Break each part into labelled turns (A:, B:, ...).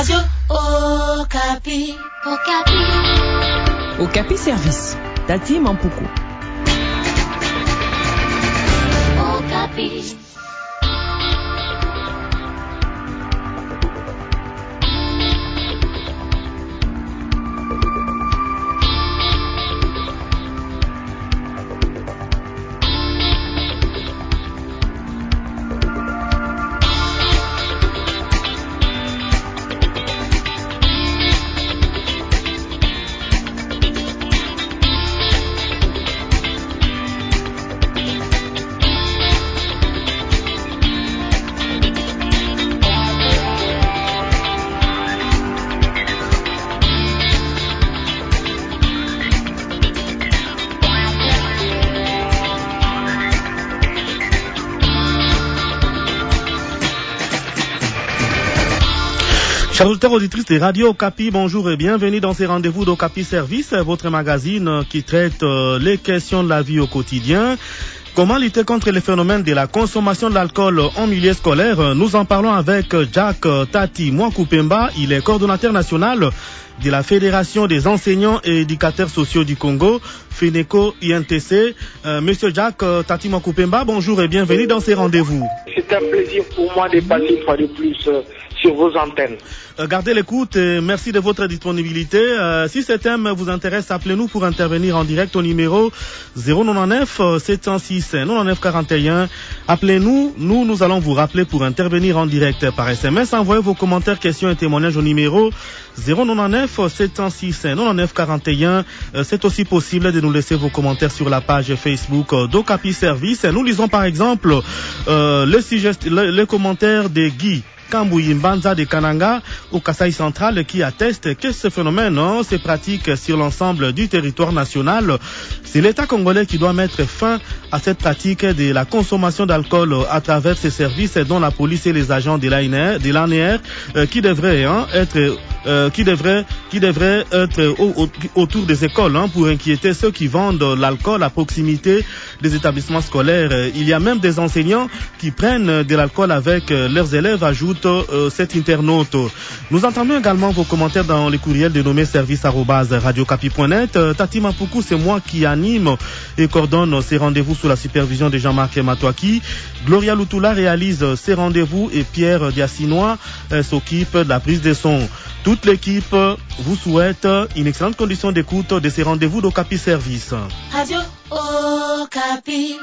A: Radio Okapi.
B: Okapi Service. Tati Mampuku.
A: Okapi.
C: Chers auditeurs, auditrices de Radio Okapi, bonjour et bienvenue dans ces rendez-vous d'Okapi Service, votre magazine qui traite les questions de la vie au quotidien. Comment lutter contre les phénomènes de la consommation de l'alcool en milieu scolaire? Nous en parlons avec Jack Tati Mwakupemba, il est coordonnateur national de la Fédération des enseignants et éducateurs sociaux du Congo, FENECO-INTC. Monsieur Jack Tati Mwakupemba, bonjour et bienvenue dans ces rendez-vous.
D: C'est un plaisir pour moi de passer une fois de plus sur vos antennes.
C: Gardez l'écoute et merci de votre disponibilité. Si ce thème vous intéresse, appelez-nous pour intervenir en direct au numéro 099 706 99 41. Appelez-nous, nous allons vous rappeler pour intervenir en direct par SMS. Envoyez vos commentaires, questions et témoignages au numéro 099 706 99 41. C'est aussi possible de nous laisser vos commentaires sur la page Facebook d'Okapi Service. Nous lisons par exemple les commentaires de Guy Kambouyi Mbanza de Kananga au Kasaï central qui atteste que ce phénomène se pratique sur l'ensemble du territoire national. C'est l'État congolais qui doit mettre fin à cette pratique de la consommation d'alcool à travers ses services, dont la police et les agents de l'ANR qui devraient être autour des écoles pour inquiéter ceux qui vendent l'alcool à proximité des établissements scolaires. Il y a même des enseignants qui prennent de l'alcool avec leurs élèves, ajoute cet internaute. Nous entendons également vos commentaires dans les courriels dénommés service@radiocapi.net. Tati Mampuku, c'est moi qui anime et coordonne ces rendez-vous sous la supervision de Jean-Marc Matouaki. Gloria Lutula réalise ces rendez-vous et Pierre Diassinois s'occupe de la prise de son. Toute l'équipe vous souhaite une excellente condition d'écoute de ces rendez-vous d'Okapi Service.
A: Radio Okapi.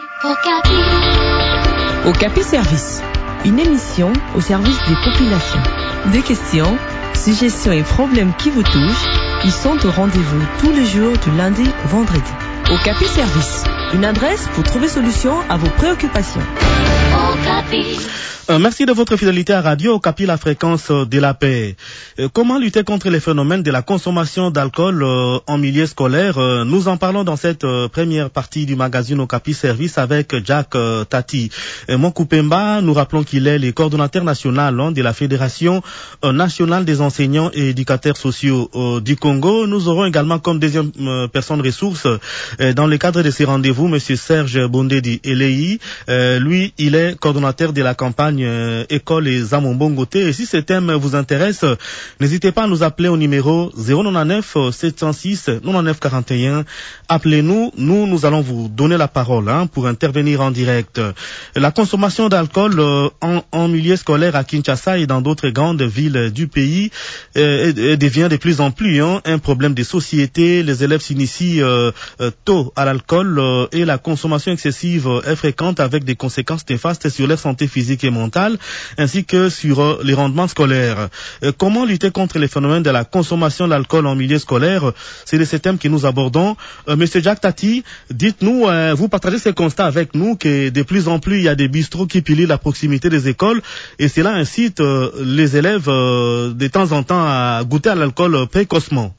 B: Okapi Service. Une émission au service des populations. Des questions, suggestions et problèmes qui vous touchent, ils sont au rendez-vous tous les jours du lundi au vendredi. Okapi Service. Une adresse pour trouver solution à vos préoccupations.
A: Okapi.
C: Merci de votre fidélité à Radio Okapi, la fréquence de la paix. Comment lutter contre les phénomènes de la consommation d'alcool en milieu scolaire? Nous en parlons dans cette première partie du magazine Okapi Service avec Jack Tati Mwakupemba. Nous rappelons qu'il est le coordonnateur national de la Fédération nationale des enseignants et éducateurs sociaux du Congo. Nous aurons également comme deuxième personne ressource dans le cadre de ces rendez-vous Monsieur Serge Bondedi Elei. Lui, il est coordonnateur de la campagne École et Zamombongote. Et si ce thème vous intéresse, n'hésitez pas à nous appeler au numéro 099 706 99 41. Appelez-nous, nous allons vous donner la parole pour intervenir en direct. La consommation d'alcool en milieu scolaire à Kinshasa et dans d'autres grandes villes du pays devient de plus en plus un problème de société. Les élèves s'initient tôt à l'alcool et la consommation excessive est fréquente avec des conséquences néfastes sur leur santé physique et mentale ainsi que sur les rendements scolaires. Comment lutter contre les phénomènes de la consommation d'alcool en milieu scolaire? C'est de ce thème que nous abordons. Monsieur Jack Tati, dites-nous, vous partagez ce constat avec nous que de plus en plus il y a des bistrots qui pilulent à proximité des écoles et cela incite les élèves de temps en temps à goûter à l'alcool précocement.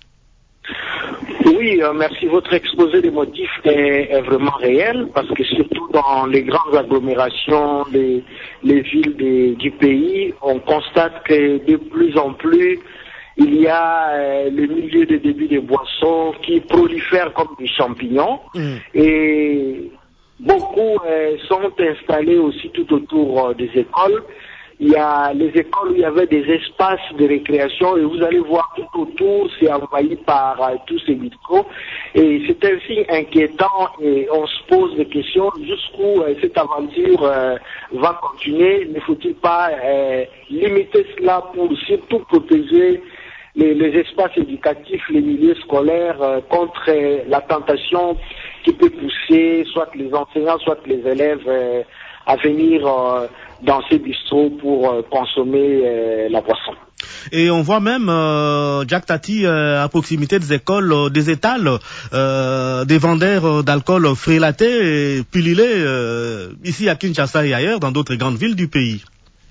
D: Oui, merci. Votre exposé des motifs est vraiment réel parce que surtout dans les grandes agglomérations, les villes du pays, on constate que de plus en plus, il y a le milieu de débit de boissons qui prolifèrent comme des champignons et beaucoup sont installés aussi tout autour des écoles il y a les écoles où il y avait des espaces de récréation et vous allez voir tout autour, c'est envahi par tous ces bistrots. Et c'est un signe inquiétant et on se pose des questions jusqu'où cette aventure va continuer. Ne faut-il pas limiter cela pour surtout protéger les espaces éducatifs, les milieux scolaires contre la tentation qui peut pousser soit les enseignants, soit les élèves à venir dans ces bistrots pour consommer la boisson.
C: Et on voit même, Jack Tati, à proximité des écoles, des étals, des vendeurs d'alcool frélatés et pullulés ici à Kinshasa et ailleurs, dans d'autres grandes villes du pays.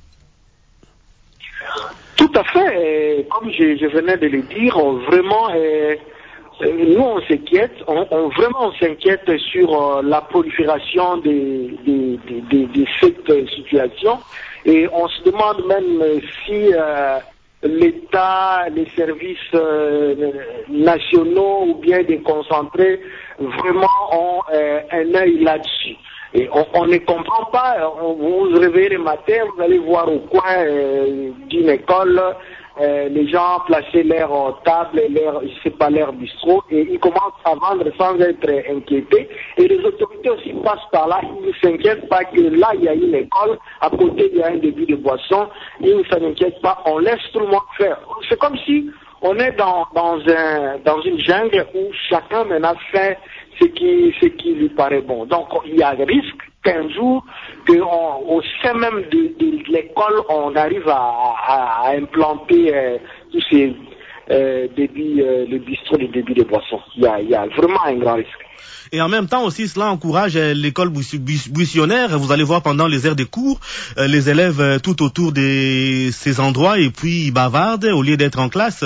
D: Tout à fait. Comme je venais de le dire, vraiment, nous on s'inquiète, on s'inquiète sur la prolifération de cette situation et on se demande même si l'État, les services nationaux ou bien déconcentrés vraiment ont un œil là-dessus. Et on ne comprend pas, vous vous réveillez le matin, vous allez voir au coin d'une école, les gens placer leurs tables, leurs bistrots, et ils commencent à vendre sans être inquiétés. Et les autorités aussi passent par là, ils ne s'inquiètent pas que là il y a une école, à côté il y a un débit de boisson, ils ne s'en inquiètent pas, on laisse tout le monde faire. C'est comme si on est dans une jungle où chacun maintenant fait ce qui lui paraît bon. Donc il y a le risque qu'un jour, au sein même de l'école, on arrive à implanter tous ces débits, le bistrot, les débits de boissons. Il y a vraiment un grand risque.
C: Et en même temps aussi, cela encourage l'école buissonnaire. Vous allez voir pendant les heures de cours, les élèves tout autour de ces endroits et puis ils bavardent au lieu d'être en classe.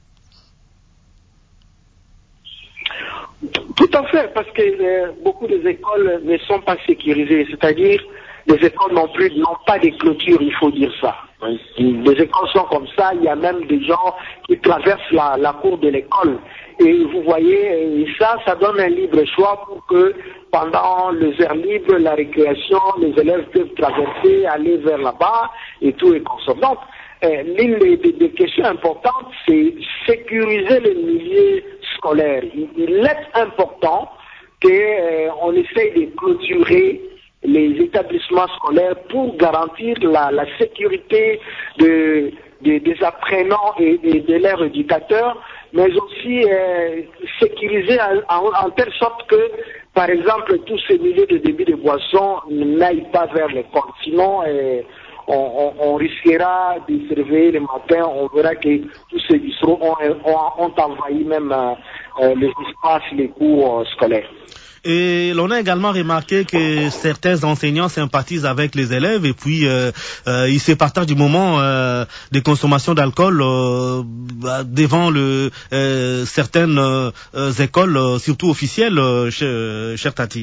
D: Tout à fait, parce que beaucoup des écoles ne sont pas sécurisées, c'est-à-dire les écoles n'ont pas de clôture, il faut dire ça. Les écoles sont comme ça, il y a même des gens qui traversent la cour de l'école. Et vous voyez, ça donne un libre choix pour que pendant les heures libres, la récréation, les élèves peuvent traverser, aller vers là-bas et tout est consommé. Donc, l'une des questions importantes, c'est sécuriser les milieux scolaires. Il est important qu'on essaye de clôturer les établissements scolaires pour garantir la sécurité des apprenants et de leurs éducateurs, mais aussi sécuriser en telle sorte que, par exemple, tous ces milieux de débit de boissons n'aillent pas vers l'école. Sinon, on risquera de se réveiller le matin, on verra que tous ces bistrots ont envahi même les espaces, les cours scolaires.
C: Et l'on a également remarqué que certains enseignants sympathisent avec les élèves et puis ils se partagent du moment des consommations d'alcool devant certaines écoles, surtout officielles, cher Tati.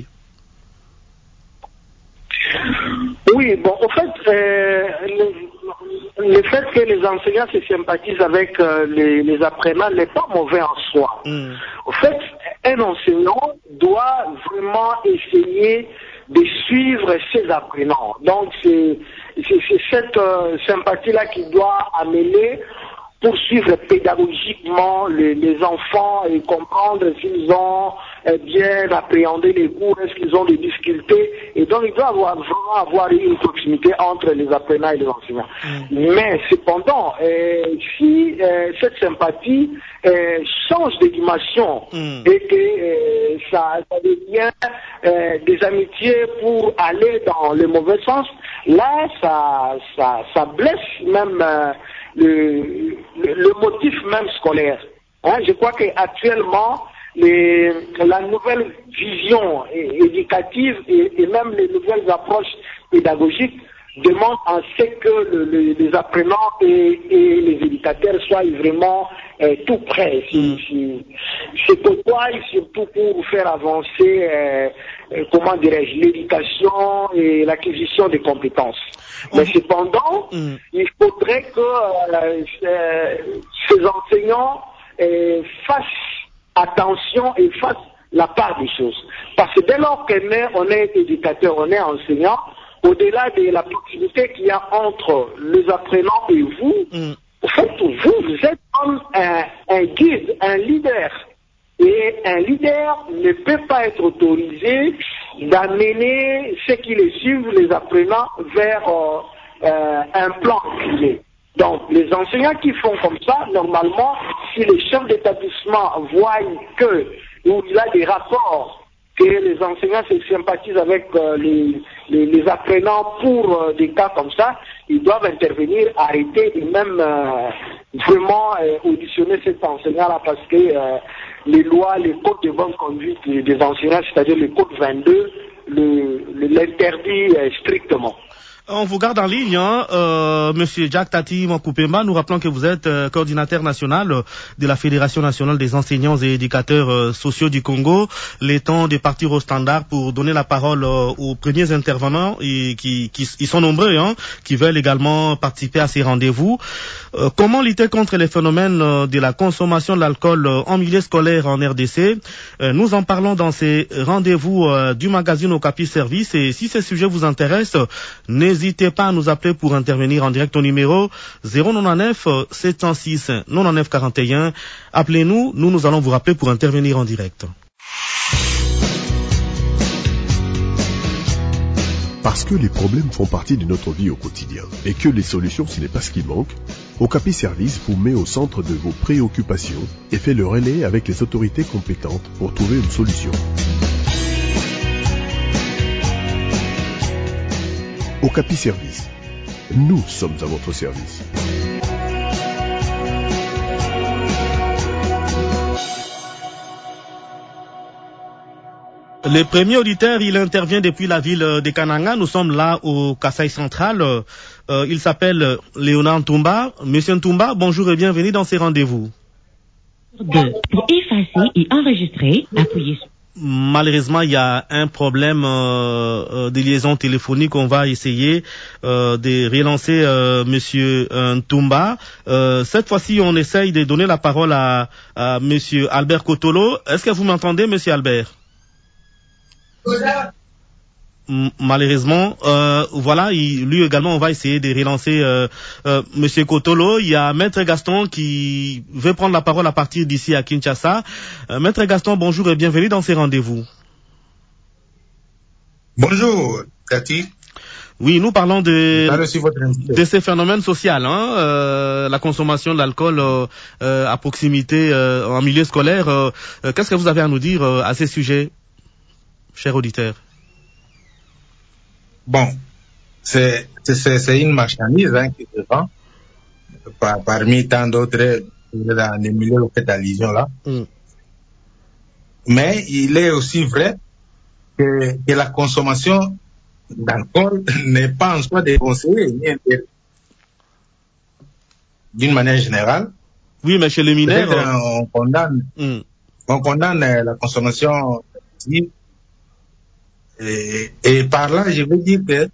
D: Oui, bon, au fait, le fait que les enseignants se sympathisent avec les apprenants n'est pas mauvais en soi. Au fait, un enseignant doit vraiment essayer de suivre ses apprenants. Donc, c'est cette sympathie-là qui doit amener pour suivre pédagogiquement les enfants et comprendre s'ils ont bien appréhendé les cours, est-ce qu'ils ont des difficultés. Et donc, il doit vraiment avoir une proximité entre les apprenants et les enseignants. Mais cependant, si cette sympathie change de dimension et que ça devient des amitiés pour aller dans le mauvais sens, là, ça blesse même le motif même scolaire. Je crois qu'actuellement, la nouvelle vision éducative et même les nouvelles approches pédagogiques demandent à ce que les apprenants et les éducateurs soient vraiment tout près. C'est pourquoi, surtout pour faire avancer, comment dirais-je, l'éducation et l'acquisition des compétences. Mais cependant, il faudrait que ces enseignants fassent attention et fassent la part des choses. Parce que dès lors qu'on est éducateur, on est enseignant, au-delà de la proximité qu'il y a entre les apprenants et vous, en fait, vous êtes comme un guide, un leader. Et un leader ne peut pas être autorisé d'amener ceux qui les suivent, les apprenants, vers un plan clé. Donc, les enseignants qui font comme ça, normalement, si les chefs d'établissement voient que, ou il y a des rapports, que les enseignants se sympathisent avec les apprenants pour des cas comme ça, ils doivent intervenir, arrêter et même vraiment auditionner cet enseignant-là parce que les lois, les codes de bonne conduite des enseignants, c'est-à-dire le code 22, l'interdit strictement.
C: On vous garde en ligne, Monsieur Jack Tati Mokupemba. Nous rappelons que vous êtes coordinateur national de la Fédération nationale des enseignants et éducateurs sociaux du Congo. Les temps de partir au standard pour donner la parole aux premiers intervenants qui sont nombreux, qui veulent également participer à ces rendez-vous. Comment lutter contre les phénomènes de la consommation de l'alcool en milieu scolaire en RDC? Nous en parlons dans ces rendez-vous du magazine Okapi Service. Et si ces sujets vous intéressent, n'hésitez pas à nous appeler pour intervenir en direct au numéro 099 706 99 41. Appelez-nous, nous allons vous rappeler pour intervenir en direct.
E: Parce que les problèmes font partie de notre vie au quotidien et que les solutions, ce n'est pas ce qui manque, Okapi Service vous met au centre de vos préoccupations et fait le relais avec les autorités compétentes pour trouver une solution. Okapi Service. Nous sommes à votre service.
C: Le premier auditeur, il intervient depuis la ville de Kananga. Nous sommes là au Kasaï central. Il s'appelle Léonard Ntumba. Monsieur Ntumba, bonjour et bienvenue dans ces rendez-vous.
F: Pour effacer et enregistrer, appuyez sur...
C: Malheureusement, il y a un problème de liaison téléphonique. On va essayer de relancer Monsieur Ntumba. Cette fois-ci, on essaye de donner la parole à Monsieur Albert Kotolo. Est-ce que vous m'entendez, Monsieur Albert? Malheureusement, voilà, lui également, on va essayer de relancer Monsieur Kotolo. Il y a Maître Gaston qui veut prendre la parole à partir d'ici à Kinshasa. Maître Gaston, bonjour et bienvenue dans ces rendez-vous.
G: Bonjour, Cathy.
C: Oui, nous parlons de ces phénomènes sociaux, la consommation d'alcool à proximité en milieu scolaire. Qu'est-ce que vous avez à nous dire à ces sujets, cher auditeur?
G: Bon, c'est une marchandise qui se vend parmi tant d'autres dans les milieux auxquels tu as allusion là. Mais il est aussi vrai que la consommation d'alcool n'est pas en soi déconseillée ni interdite. D'une manière générale.
C: Oui, mais chez les mineurs,
G: on condamne la consommation et par là, je veux dire que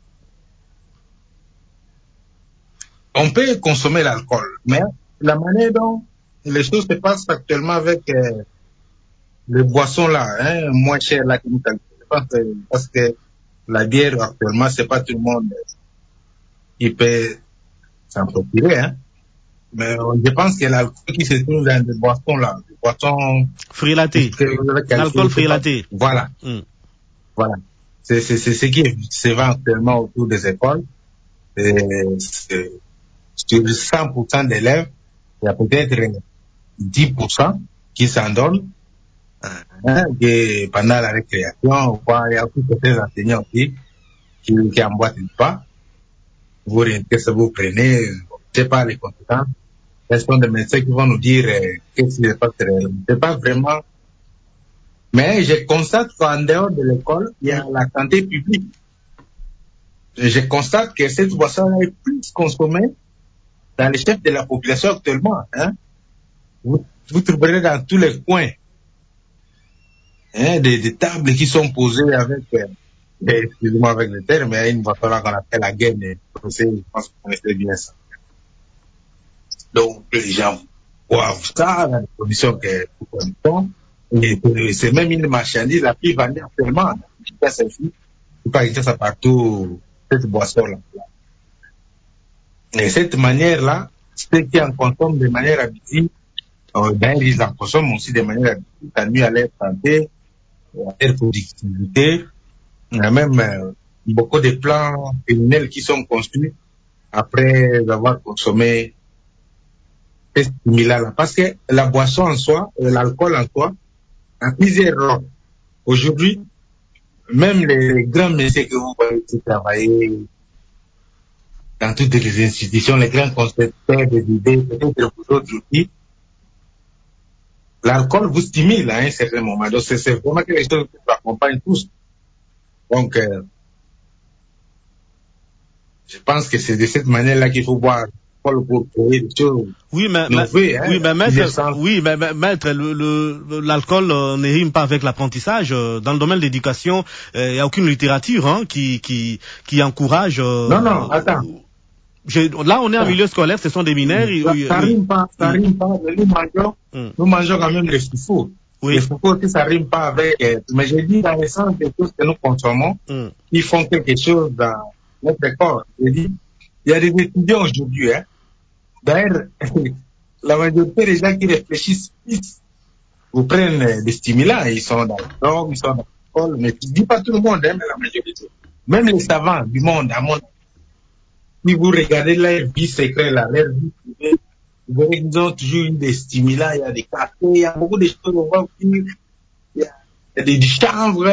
G: on peut consommer l'alcool, mais la manière dont les choses se passent actuellement avec les boissons là, moins chères là, parce que la bière actuellement, c'est pas tout le monde qui peut s'en procurer, mais je pense que l'alcool qui se trouve dans les boissons là, les boissons
C: frilaté, l'alcool frilaté,
G: voilà, voilà. C'est ce qui se vend actuellement autour des écoles. Sur 100% d'élèves, il y a peut-être 10% qui s'en donnent pendant la récréation. Il y a aussi certains enseignants aussi qui emboîtent pas. Qu'est-ce que vous prenez? Je ne sais pas les conséquences. Ce sont des médecins qui vont nous dire qu'est-ce qui se passe. C'est pas vraiment. Mais je constate qu'en dehors de l'école, il y a la santé publique. Je constate que cette boisson est plus consommée dans les chefs de la population actuellement. Vous trouverez dans tous les coins des tables qui sont posées avec, excusez-moi avec le terme, mais une boisson là qu'on appelle la gaine. Je pense que vous connaissez bien ça. Donc, les gens boivent ça dans les conditions que nous connaissons. Et c'est même une marchandise la plus vendue actuellement. Par exemple, ça partout, cette boisson-là. Et cette manière-là, ceux qui en consomment de manière habituelle, d'ailleurs, ils en consomment aussi de manière habituelle, ça nuit à leur santé, à leur productivité. Il y a même beaucoup de plans criminels qui sont construits après avoir consommé ces stimulants-là. Parce que la boisson en soi, l'alcool en soi, a plusieurs rôles. Aujourd'hui, même les grands messieurs que vous voyez qui travaillent dans toutes les institutions, les grands concepteurs des idées, peut-être vous autres aussi, l'alcool vous stimule à un certain moment. Donc c'est vraiment quelque chose qui vous accompagne tous. Donc, je pense que c'est de cette manière-là qu'il faut voir pour trouver des choses.
C: Oui, mais maître, l'alcool ne rime pas avec l'apprentissage. Dans le domaine de l'éducation, il n'y a aucune littérature qui encourage.
G: Non, attends.
C: Là, on est en milieu scolaire, ce sont des mineurs.
G: Ça rime pas. Nous mangeons quand même les foufous.
C: Oui.
G: Les foufous aussi, ça rime pas avec. Mais je dis dans le sens de tout ce que nous consommons, ils font quelque chose dans notre corps. Je dis, il y a des étudiants aujourd'hui, d'ailleurs, la majorité des gens qui réfléchissent, vous prennent des stimulants, ils sont dans le drogue, ils sont dans l'alcool, mais je dis pas tout le monde, mais la majorité. Même les savants du monde, si vous regardez leur vie secrète, leur vie privée, vous verrez qu'ils ont toujours eu des stimulants, il y a des cafés, il y a beaucoup de choses, on va dire, il y a des chanvres,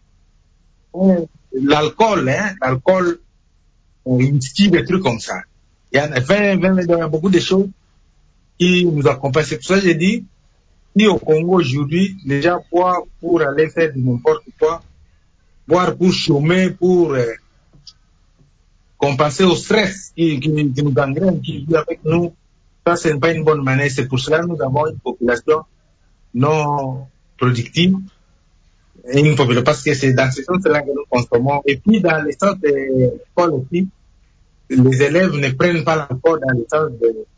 G: l'alcool, l'alcool, whisky, des trucs comme ça. Il y a beaucoup de choses qui nous accompagnent. C'est pour ça que j'ai dit, si au Congo aujourd'hui, les gens boivent pour aller faire du n'importe quoi, boire pour chômer, pour compenser au stress qui nous gangrène, qui vit avec nous, ça c'est pas une bonne manière. C'est pour cela que nous avons une population non productive, parce que c'est dans ce sens-là que nous consommons. Et puis dans le sens de l'école aussi, les élèves ne prennent pas l'alcool dans le sens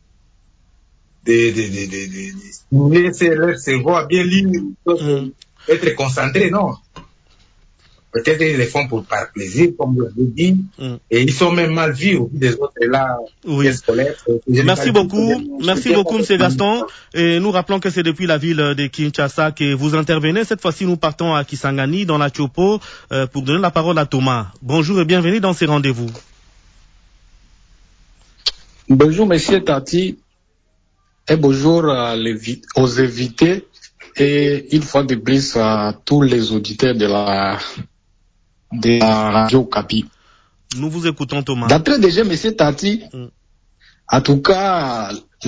G: de stimuler leur cerveau à bien lire, être concentré, non. Peut-être ils le font par plaisir, comme vous l'avez dit, et ils sont même mal vus au bout des autres là, scolaires.
C: Merci beaucoup, M. Gaston. Et nous rappelons que c'est depuis la ville de Kinshasa que vous intervenez. Cette fois-ci, nous partons à Kisangani, dans la Chopo, pour donner la parole à Thomas. Bonjour et bienvenue dans ces rendez-vous.
H: Bonjour, monsieur Tati, et bonjour aux invités, et une fois de plus à tous les auditeurs de la radio Okapi.
C: Nous vous écoutons, Thomas.
H: D'entrée déjà, monsieur Tati, en tout cas,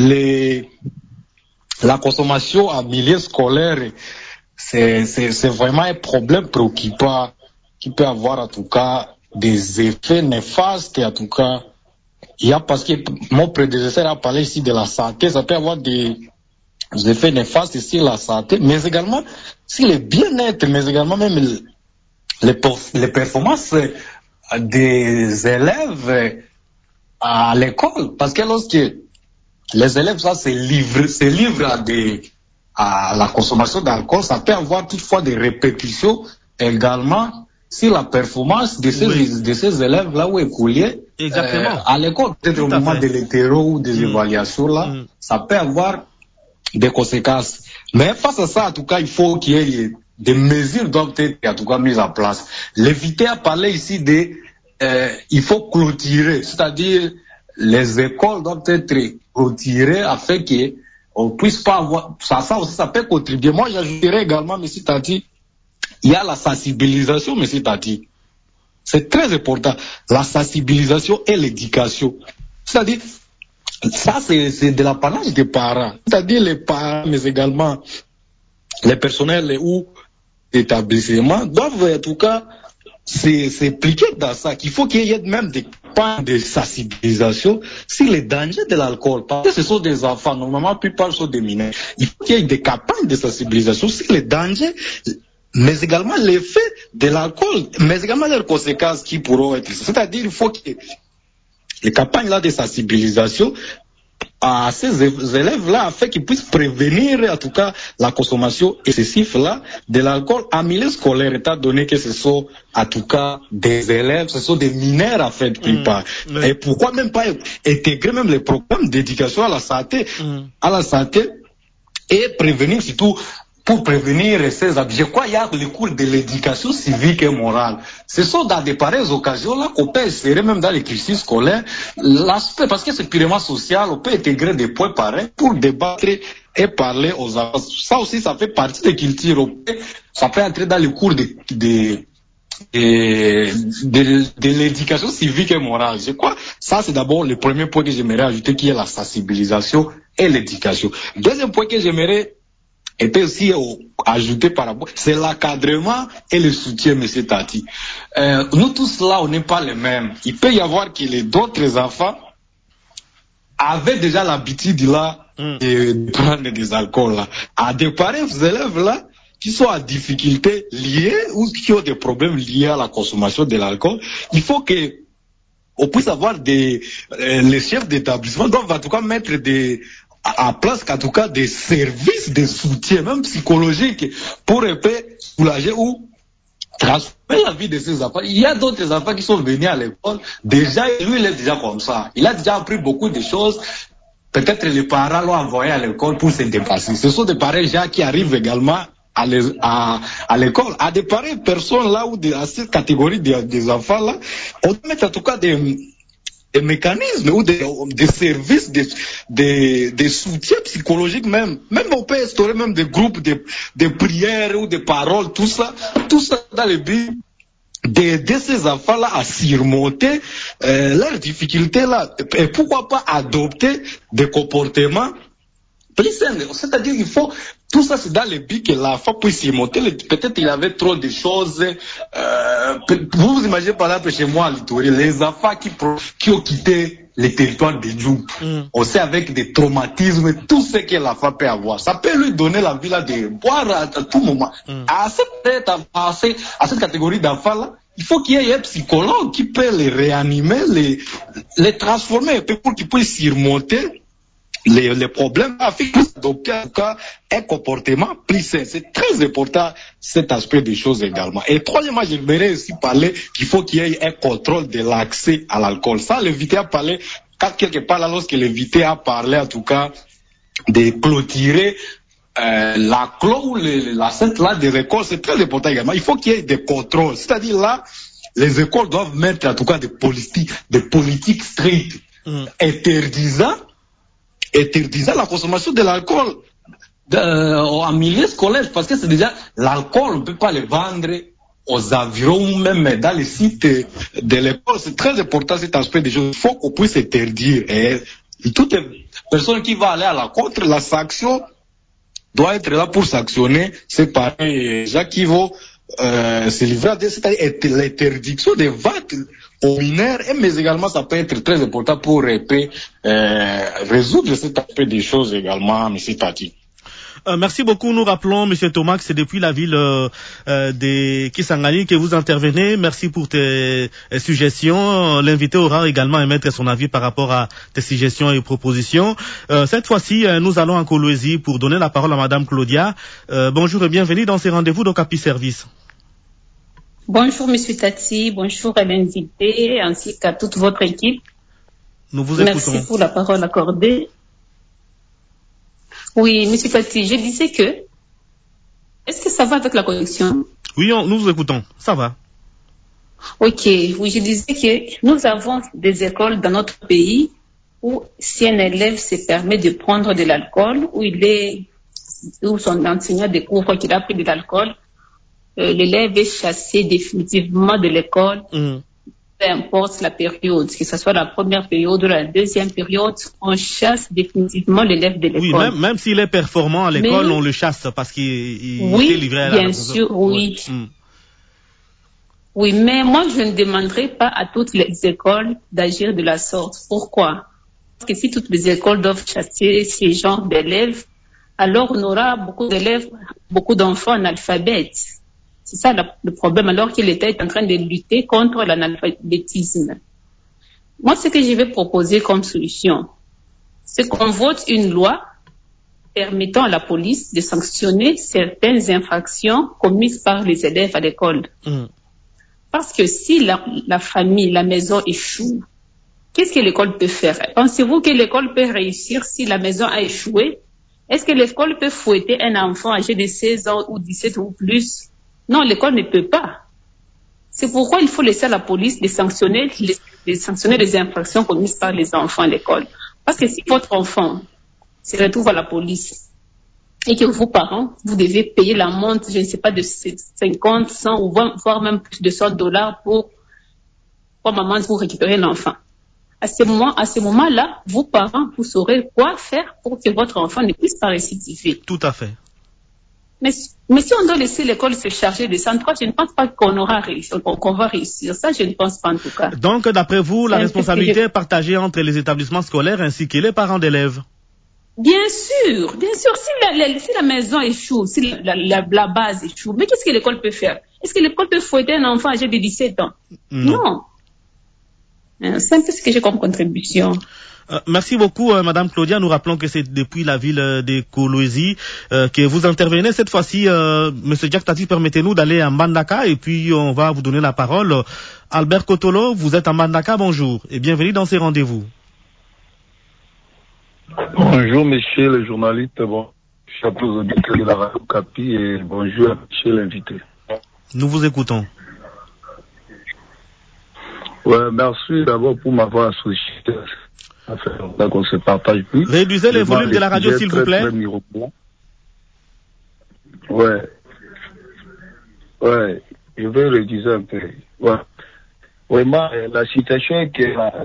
H: la consommation en milieu scolaire, c'est vraiment un problème préoccupant qui peut avoir en tout cas des effets néfastes, et en tout cas, il y a, parce que mon prédécesseur a parlé ici de la santé, ça peut avoir des effets néfastes sur la santé, mais également sur le bien-être, mais également même les performances des élèves à l'école. Parce que lorsque les élèves se livrent à la consommation d'alcool, ça peut avoir toutefois des répercussions également sur la performance de ces élèves là où écouliers.
C: Exactement.
H: À l'école, peut-être au moment de l'hétéro ou des évaluations là, ça peut avoir des conséquences. Mais face à ça, en tout cas, il faut qu'il y ait des mesures doivent être en tout cas mises en place. L'éviter à parler ici il faut clôturer, c'est-à-dire les écoles doivent être clôturées afin qu'on puisse pas avoir ça aussi ça peut contribuer. Moi, j'ajouterais également, M. Tati, il y a la sensibilisation, M. Tati. C'est très important. La sensibilisation et l'éducation. C'est-à-dire, ça, c'est de l'apanage des parents. C'est-à-dire les parents, mais également les personnels ou établissements doivent, en tout cas, s'impliquer dans ça. Qu'il faut qu'il y ait même des campagnes de sensibilisation sur les dangers de l'alcool. Parce que ce sont des enfants. Normalement, la plupart sont des mineurs. Il faut qu'il y ait des campagnes de sensibilisation sur les dangers, mais également l'effet de l'alcool, mais également leurs conséquences qui pourront être. C'est-à-dire, il faut que les campagnes là de sensibilisation à ces élèves-là afin qu'ils puissent prévenir en tout cas la consommation excessive-là de l'alcool en milieu scolaire, étant donné que ce sont en tout cas des élèves, ce sont des mineurs en fait qui parlent. Et pourquoi même pas intégrer même les programmes d'éducation à la santé, et prévenir surtout pour prévenir ces abus. Je crois qu'il y a le cours de l'éducation civique et morale. Ce sont dans des pareilles occasions-là qu'on peut insérer même dans les cursus scolaires l'aspect, parce que c'est purement social, on peut intégrer des points pareils pour débattre et parler aux enfants. Ça aussi, ça fait partie des cultures. Ça peut entrer dans le cours de l'éducation civique et morale. Je crois ça, c'est d'abord le premier point que j'aimerais ajouter, qui est la sensibilisation et l'éducation. Deuxième point que j'aimerais et puis aussi ajouter par rapport, c'est l'encadrement et le soutien, monsieur Tati. Nous tous là, on n'est pas les mêmes. Il peut y avoir que d'autres enfants avaient déjà l'habitude là de prendre des alcools là. À des pareils élèves là qui sont en difficulté liées ou qui ont des problèmes liés à la consommation de l'alcool, il faut que on puisse avoir les chefs d'établissement doivent en tout cas mettre à place qu'en tout cas des services de soutien, même psychologique, pour soulager ou transformer la vie de ces enfants. Il y a d'autres enfants qui sont venus à l'école, déjà, lui, il est déjà comme ça. Il a déjà appris beaucoup de choses. Peut-être les parents l'ont envoyé à l'école pour se dépasser. Ce sont des pareils gens qui arrivent également à l'école. À des pareilles personnes là, ou à cette catégorie des enfants là, on doit mettre en tout cas des mécanismes ou des services de soutien psychologique même. Même on peut instaurer même des groupes de prières ou de paroles, tout ça dans le but d'aider ces enfants-là à surmonter leurs difficultés-là. Et pourquoi pas adopter des comportements plus sains. C'est-à-dire qu'il faut, tout ça c'est dans le but que l'enfant puisse surmonter. Peut-être il avait trop de choses. Vous imaginez par exemple chez moi à l'Itourie, les enfants qui ont quitté les territoires de Djoum, on sait avec des traumatismes, tout ce que l'enfant peut avoir. Ça peut lui donner la vie là de boire à tout moment. À cette catégorie d'enfants-là, il faut qu'il y ait un psychologue qui peut les réanimer, les transformer pour qu'ils puissent surmonter les problèmes, afin qu'ils puissent adopter en tout cas un comportement plus sain. C'est très important cet aspect des choses également. Et troisièmement, j'aimerais aussi parler qu'il faut qu'il y ait un contrôle de l'accès à l'alcool. Ça, l'invité a parlé, quelque part là, lorsque l'invité a parlé en tout cas de clôturer la clos ou la scène là des écoles, c'est très important également. Il faut qu'il y ait des contrôles. C'est-à-dire là, les écoles doivent mettre en tout cas des politiques strictes interdisant la consommation de l'alcool en milieu scolaire, parce que c'est déjà l'alcool, on ne peut pas le vendre aux environs ou même dans les sites de l'école. C'est très important cet aspect des choses. Il faut qu'on puisse interdire. Et toute personne qui va aller à la contre, la sanction doit être là pour sanctionner ces pareils gens qui vont se livrer à c'est-à-dire l'interdiction des ventes aux mineurs, mais également ça peut être très important pour résoudre cet aspect des choses également, M. Tati.
C: Merci beaucoup. Nous rappelons, M. Thomas, que c'est depuis la ville de Kisangani que vous intervenez. Merci pour tes suggestions. L'invité aura également à émettre son avis par rapport à tes suggestions et propositions. Cette fois-ci, nous allons en Kolwezi pour donner la parole à Madame Claudia. Bonjour et bienvenue dans ces rendez-vous d'Okapi Service.
I: Bonjour, M. Tati. Bonjour à l'invité ainsi qu'à toute votre équipe.
C: Nous vous écoutons.
I: Merci pour la parole accordée. Oui, M. Tati, je disais que... Est-ce que ça va avec la connexion?
C: Oui, nous vous écoutons. Ça va.
I: Ok. Oui, je disais que nous avons des écoles dans notre pays où si un élève se permet de prendre de l'alcool, où son enseignant découvre qu'il a pris de l'alcool, l'élève est chassé définitivement de l'école. Peu importe la période, que ce soit la première période ou la deuxième période, on chasse définitivement l'élève de l'école.
C: Oui, même s'il est performant à l'école, on le chasse parce qu'il est livré à la
I: bien sûr, oui. Oui, mais moi, je ne demanderai pas à toutes les écoles d'agir de la sorte. Pourquoi? Parce que si toutes les écoles doivent chasser ces genres d'élèves, alors on aura beaucoup d'élèves, beaucoup d'enfants analphabètes. C'est ça le problème, alors que l'État est en train de lutter contre l'analphabétisme. Moi, ce que je vais proposer comme solution, c'est qu'on vote une loi permettant à la police de sanctionner certaines infractions commises par les élèves à l'école. Parce que si la famille, la maison échoue, qu'est-ce que l'école peut faire? Pensez-vous que l'école peut réussir si la maison a échoué? Est-ce que l'école peut fouetter un enfant âgé de 16 ans ou 17 ou plus? Non, l'école ne peut pas. C'est pourquoi il faut laisser à la police de sanctionner les infractions commises par les enfants à l'école. Parce que si votre enfant se retrouve à la police et que vos parents, vous devez payer l'amende, je ne sais pas, de 50, 100 ou voire même plus de $100 pour maman pour récupérer l'enfant. À ce moment-là, vos parents, vous saurez quoi faire pour que votre enfant ne puisse pas récidiver.
C: Tout à fait.
I: Mais si on doit laisser l'école se charger de ça, en tout cas, je ne pense pas qu'on va réussir. Ça, je ne pense pas en tout cas.
C: Donc, d'après vous, la responsabilité est partagée entre les établissements scolaires ainsi que les parents d'élèves.
I: Bien sûr. Si la maison échoue, si la base échoue, mais qu'est-ce que l'école peut faire? Est-ce que l'école peut fouetter un enfant âgé de 17 ans? Non. C'est un peu ce que j'ai comme contribution.
C: Merci beaucoup, Madame Claudia. Nous rappelons que c'est depuis la ville de Kolwezi que vous intervenez. Cette fois-ci, Monsieur Jack Tati, permettez-nous d'aller à Mbandaka et puis on va vous donner la parole. Albert Kotolo, vous êtes à Mbandaka, bonjour et bienvenue dans ces rendez-vous.
J: Bonjour, messieurs les journalistes. Bon, je suis aux auditeurs de la radio Okapi et bonjour à monsieur l'invité.
C: Nous vous écoutons.
J: Ouais, merci d'abord pour m'avoir associé. Là qu'on se partage plus.
C: Réduisez les volumes de la radio, s'il vous plaît.
J: Ouais, je vais réduire un peu. Ouais. Vraiment, la situation est que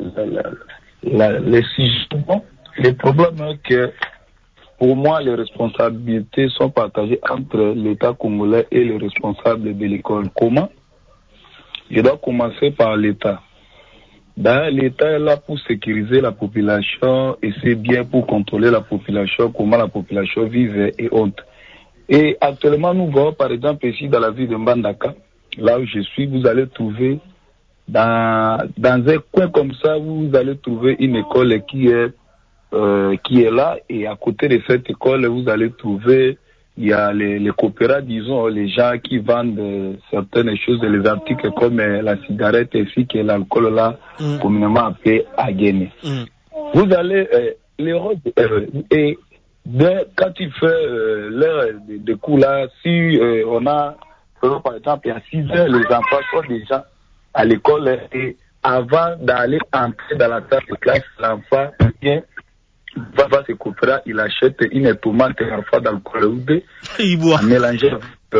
J: les problèmes est que pour moi, les responsabilités sont partagées entre l'État congolais et les responsables de l'école. Comment? Je dois commencer par l'État. L'État est là pour sécuriser la population et c'est bien pour contrôler la population, comment la population vive et autres. Et actuellement, nous voyons par exemple ici dans la ville de Mbandaka, là où je suis, vous allez trouver dans un coin comme ça, vous allez trouver une école qui est là et à côté de cette école, vous allez trouver il y a les coopérats, disons, les gens qui vendent certaines choses, les articles comme la cigarette ainsi que l'alcool là, communément appelé Agéné. Vous allez, et quand il fait l'heure de cours là, si on a, par exemple, à 6 heures, les enfants sont déjà à l'école et avant d'aller entrer dans la salle de classe, l'enfant vient va se coopérer, il achète une tomate parfois dans le coloudé, il boit, mélanger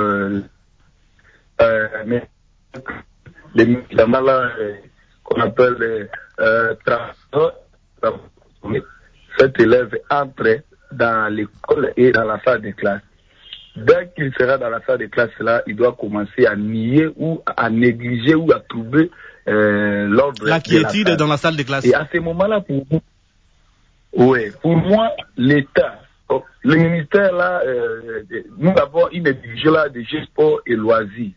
J: les médicaments là qu'on appelle cet élève entre dans l'école et dans la salle de classe. Dès qu'il sera dans la salle de classe là, il doit commencer à nier ou à négliger ou à trouver l'ordre.
C: La quiétude dans la salle de classe.
J: Et à ce moment-là, pour vous, oui, pour moi, l'État, le ministère là, nous avons une division là de sport et loisirs.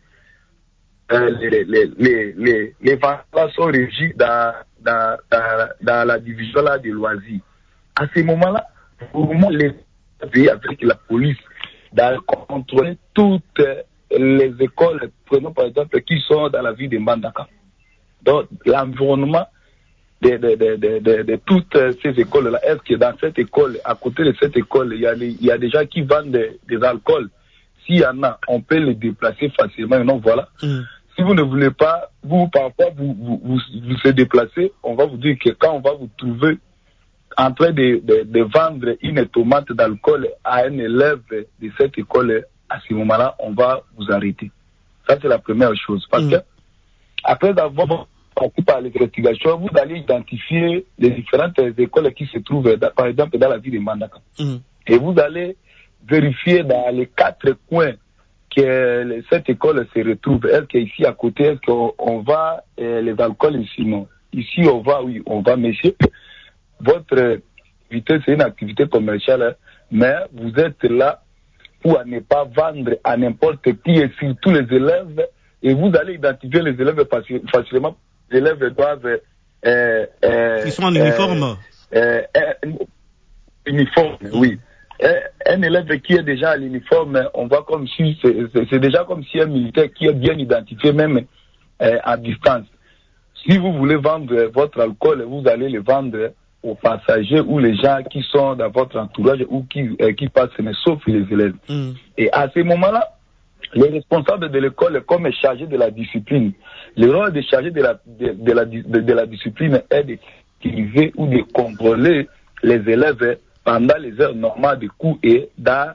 J: Les ventes sont régies dans la division là de loisirs. À ce moment-là, pour moi, l'État avec la police de contrôler toutes les écoles, prenons par exemple, qui sont dans la ville de Mbandaka. Donc, l'environnement de toutes ces écoles-là, est-ce que dans cette école, à côté de cette école, il y a des gens qui vendent des alcools? S'il y en a, on peut les déplacer facilement. Non, voilà. Si vous ne voulez pas, vous, parfois, vous se déplacez, on va vous dire que quand on va vous trouver en train de vendre une tomate d'alcool à un élève de cette école, à ce moment-là, on va vous arrêter. Ça, c'est la première chose. Parce que, après avoir passé par les investigations, vous allez identifier les différentes écoles qui se trouvent, par exemple, dans la ville de Mbandaka. Et vous allez vérifier dans les 4 coins que cette école se retrouve. Est-ce qu'ici, à côté, est-ce qu'on va les alcools ici? Non. Ici, on va, oui, on va, messieurs. Votre activité, c'est une activité commerciale, mais vous êtes là pour ne pas vendre à n'importe qui et surtout les élèves, et vous allez identifier les élèves facilement. Les élèves doivent...
C: ils sont en uniforme.
J: l'uniforme, oui. Un élève qui est déjà à l'uniforme, on voit comme si c'est déjà comme si un militaire qui est bien identifié même à distance. Si vous voulez vendre votre alcool, vous allez le vendre aux passagers ou les gens qui sont dans votre entourage ou qui passent, mais sauf les élèves. Et à ce moment-là, les responsables de l'école, comme chargés de la discipline, le rôle de chargé de la discipline est de utiliser ou de contrôler les élèves pendant les heures normales de cours et dans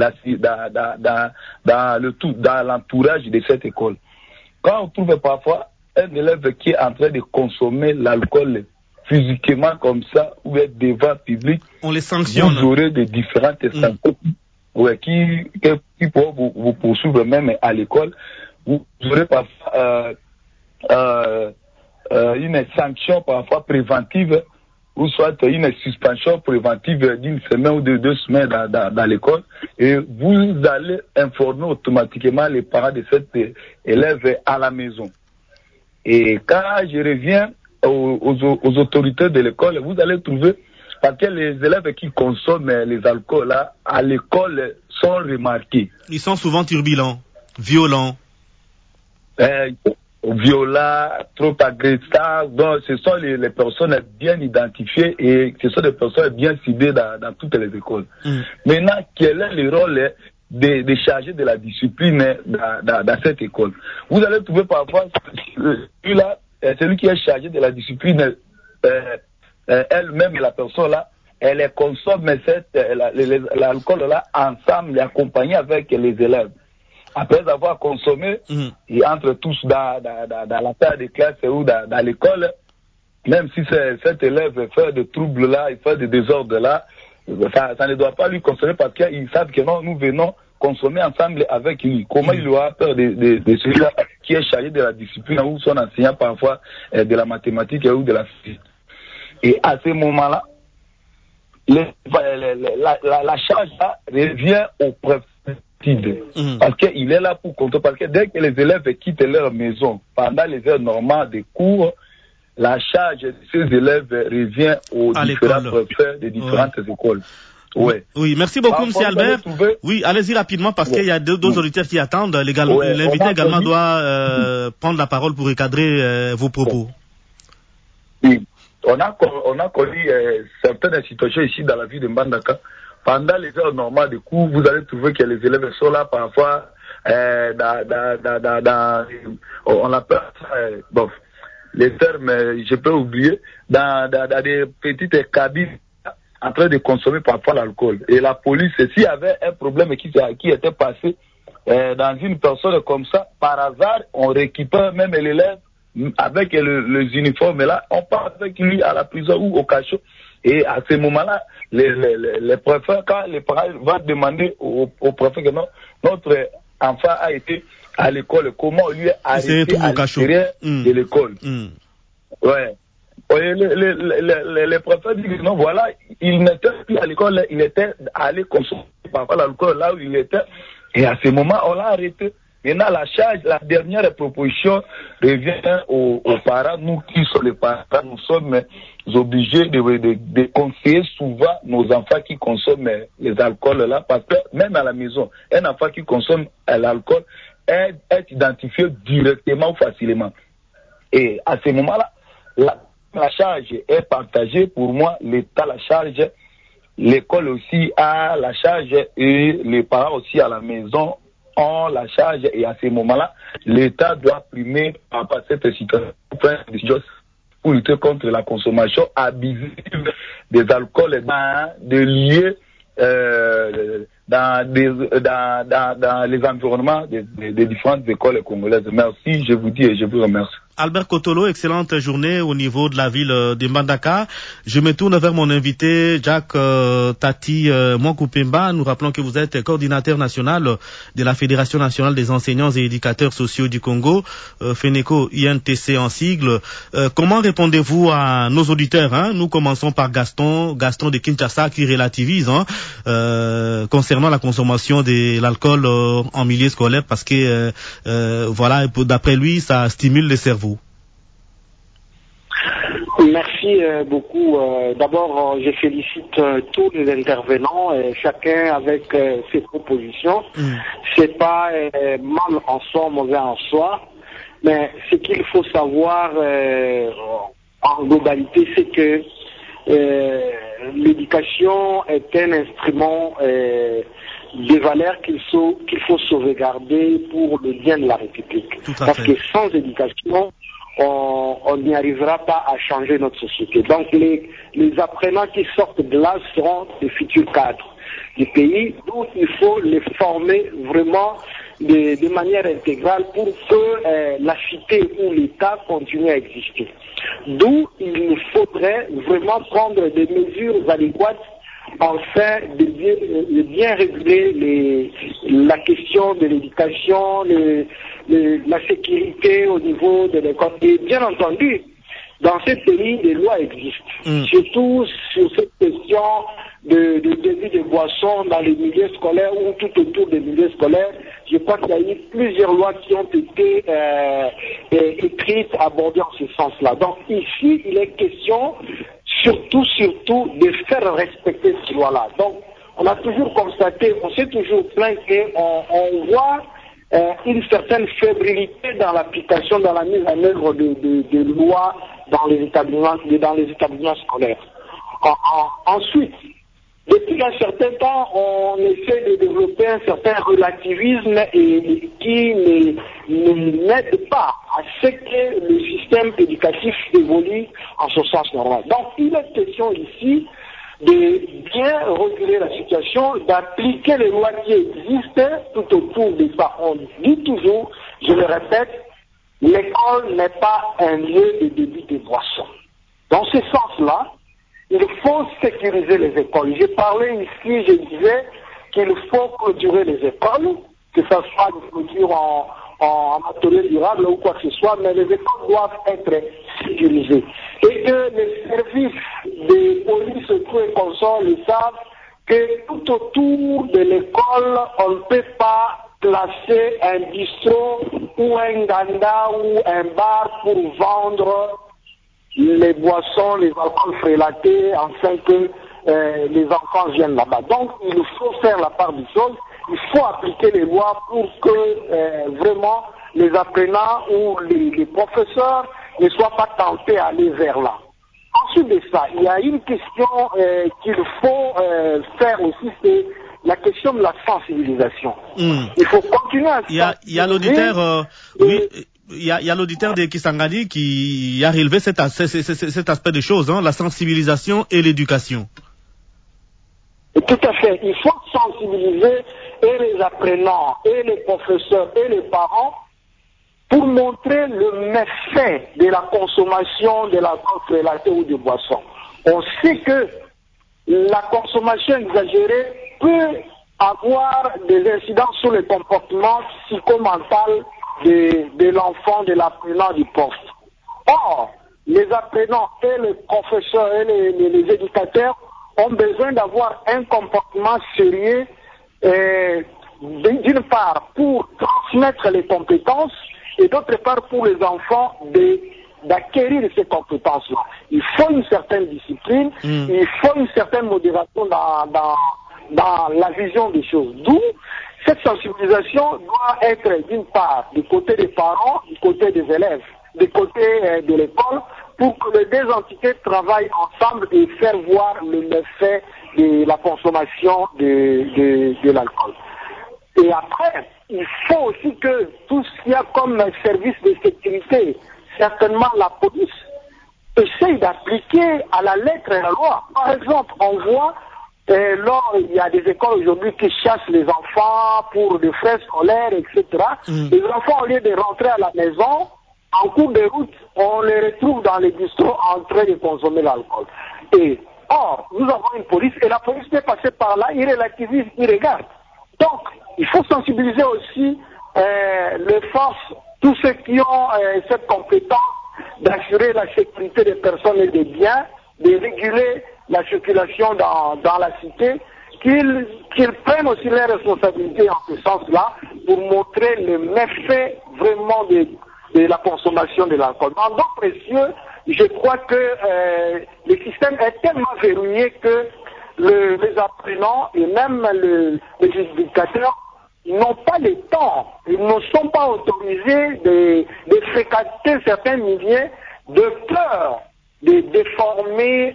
J: l'entourage de cette école. Quand on trouve parfois un élève qui est en train de consommer l'alcool physiquement comme ça, ou être devant public,
C: on les sanctionne.
J: Vous aurez des différentes sanctions qui pourront vous poursuivre même à l'école. Vous aurez parfois une sanction parfois préventive, ou soit une suspension préventive d'une semaine ou de 2 semaines dans l'école, et vous allez informer automatiquement les parents de cet élève à la maison. Et quand je reviens aux autorités de l'école, vous allez trouver, parce que les élèves qui consomment les alcools là, à l'école sont remarqués.
C: Ils sont souvent turbulents, violents.
J: Violents, trop agressifs. Donc, ce sont les personnes bien identifiées et ce sont des personnes bien ciblées dans toutes les écoles. Maintenant, quel est le rôle des chargés de la discipline dans cette école? Vous allez trouver parfois celui qui est chargé de la discipline, elle-même, la personne là, elle consomme l'alcool là ensemble, accompagnée avec les élèves. Après avoir consommé, ils entrent tous dans la salle de classe ou dans l'école, même si cet élève fait des troubles là, il fait des désordres là, ça ne doit pas lui consommer parce qu'ils savent que non, nous venons consommer ensemble avec lui. Comment il aura peur de celui-là qui est chargé de la discipline ou son enseignant parfois de la mathématique ou de la physique. Et à ce moment-là, la charge là revient au préfet. Parce qu'il est là pour contrôler. Parce que dès que les élèves quittent leur maison pendant les heures normales des cours, la charge de ces élèves revient aux différents préfets des différentes écoles. Ouais.
C: Oui, merci beaucoup, M. Albert. Oui, allez-y rapidement parce qu'il y a deux auditeurs qui attendent. L'invité également doit prendre la parole pour recadrer vos propos.
J: Oui, on a connu certaines situations ici dans la ville de Mbandaka. Pendant les heures normales de cours, vous allez trouver que les élèves sont là parfois on appelle ça, les termes, je peux oublier, dans des petites cabines en train de consommer parfois l'alcool. Et la police, s'il y avait un problème qui était passé dans une personne comme ça, par hasard, on récupère même l'élève avec les uniformes là, on part avec lui à la prison ou au cachot. Et à ce moment-là, les préfets, quand les parents vont demander au préfet que non, notre enfant a été à l'école, comment lui est arrêté à l'extérieur de l'école. Ouais. Les préfets disent que non, voilà, il n'était plus à l'école, il était allé consommer parfois l'alcool là où il était. Et à ce moment, on l'a arrêté. Maintenant, la dernière proposition revient aux parents. Nous qui sommes les parents, nous sommes obligés de conseiller souvent nos enfants qui consomment les alcools là, parce que même à la maison, un enfant qui consomme l'alcool est identifié directement ou facilement. Et à ce moment-là, la charge est partagée. Pour moi, l'État la charge, l'école aussi a la charge et les parents aussi à la maison ont la charge. Et à ce moment-là, l'État doit primer par cette situation pour lutter contre la consommation abusive des alcools dans des lieux, dans les environnements des différentes écoles congolaises. Merci, je vous dis et je vous remercie.
C: Albert Kotolo, excellente journée au niveau de la ville de Mbandaka. Je me tourne vers mon invité, Jack Tati Mwankupemba. Nous rappelons que vous êtes coordinateur national de la Fédération nationale des enseignants et éducateurs sociaux du Congo, FENECO-INTC en sigle. Comment répondez-vous à nos auditeurs, hein? Nous commençons par Gaston de Kinshasa qui relativise concernant la consommation de l'alcool en milieu scolaire parce que voilà, d'après lui, ça stimule le cerveau.
D: Merci. Merci beaucoup. D'abord, je félicite tous les intervenants, chacun avec ses propositions. C'est pas mal en soi, mauvais en soi, mais ce qu'il faut savoir en globalité, c'est que l'éducation est un instrument de valeur qu'il faut sauvegarder pour le bien de la République. Parce que sans éducation, on n'y arrivera pas à changer notre société. Donc les apprenants qui sortent de là seront les futurs cadres du pays, d'où il faut les former vraiment de manière intégrale pour que la cité ou l'État continue à exister. D'où il faudrait vraiment prendre des mesures adéquates afin de bien réguler la question de l'éducation, la sécurité au niveau de l'école. Et bien entendu, dans ce pays, des lois existent. Surtout sur cette question de débit de boissons dans les milieux scolaires ou tout autour des milieux scolaires. Je crois qu'il y a eu plusieurs lois qui ont été écrites, abordées en ce sens-là. Donc ici, il est question surtout de faire respecter ces lois-là. Donc on a toujours constaté, on s'est toujours plaint qu'on voit une certaine fébrilité dans l'application, dans la mise en œuvre de lois dans les établissements scolaires. Ensuite, depuis un certain temps, on essaie de développer un certain relativisme qui n'aide pas à ce que le système éducatif évolue en ce sens normal. Donc, il est question ici de bien réguler la situation, d'appliquer les lois qui existent tout autour des parents. On dit toujours, je le répète, l'école n'est pas un lieu de débit de boissons. Dans ce sens-là, il faut sécuriser les écoles. J'ai parlé ici, je disais qu'il faut clôturer les écoles, que ce soit une clôture en matériel durable ou quoi que ce soit, mais les écoles doivent être sécurisées. Et que les services de police, tout et consorts le savent, que tout autour de l'école, on ne peut pas placer un bistrot ou un ganda ou un bar pour vendre les boissons, les alcools frélatés, afin que les enfants viennent là-bas. Donc, il faut faire la part des choses. Il faut appliquer les lois pour que vraiment les apprenants ou les professeurs ne soient pas tentés à aller vers là. Ensuite de ça, il y a une question qu'il faut faire aussi, c'est la question de la sensibilisation. Il faut continuer à sensibiliser.
C: Il y a l'auditeur, il y a l'auditeur de Kisangani qui a relevé cet aspect des choses, hein, la sensibilisation et l'éducation.
D: Tout à fait. Il faut sensibiliser et les apprenants, et les professeurs, et les parents pour montrer le méfait de la consommation de l'alcool frélaté ou de boissons. On sait que la consommation exagérée peut avoir des incidences sur le comportement psychomental de l'enfant, de l'apprenant, du prof. Or, les apprenants et les professeurs et les éducateurs ont besoin d'avoir un comportement sérieux, d'une part pour transmettre les compétences et d'autre part pour les enfants d'acquérir ces compétences-là. Il faut une certaine discipline, il faut une certaine modération dans la vision des choses. D'où cette sensibilisation doit être d'une part du côté des parents, du côté des élèves, du côté de l'école, pour que les deux entités travaillent ensemble et faire voir le méfait de la consommation de l'alcool. Et après, il faut aussi que tout ce qu'il y a comme service de sécurité, certainement la police, essaye d'appliquer à la lettre la loi. Par exemple, on voit, il y a des écoles aujourd'hui qui chassent les enfants pour des frais scolaires, etc. Les enfants, au lieu de rentrer à la maison, en cours de route, on les retrouve dans les bistrots en train de consommer l'alcool. Et or, nous avons une police, et la police peut passer par là, il relativise, il regarde. Donc, il faut sensibiliser aussi les forces, tous ceux qui ont cette compétence d'assurer la sécurité des personnes et des biens, de réguler la circulation dans la cité, qu'ils prennent aussi les responsabilités en ce sens-là pour montrer le méfait vraiment de la consommation de l'alcool. En d'autres précieux, je crois que le système est tellement verrouillé que les apprenants et même les éducateurs n'ont pas le temps, ils ne sont pas autorisés de fréquenter certains milieux de peur de déformer